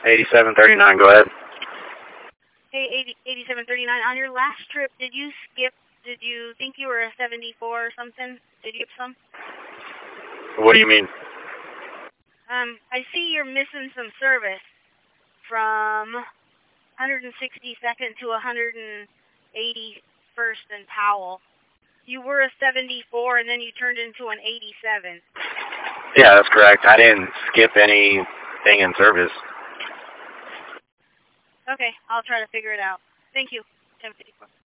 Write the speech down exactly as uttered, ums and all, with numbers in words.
eighty-seven thirty-nine, go ahead. Hey, eighty, eighty-seven thirty-nine, on your last trip, did you skip, did you think you were a seventy-four or something? Did you skip some? What do you mean? Um, I see you're missing some service from one hundred sixty-second to one hundred eighty-first and Powell. You were a seventy-four and then you turned into an eighty-seven. Yeah, that's correct. I didn't skip anything in service. Okay, I'll try to figure it out. Thank you. ten fifty-four.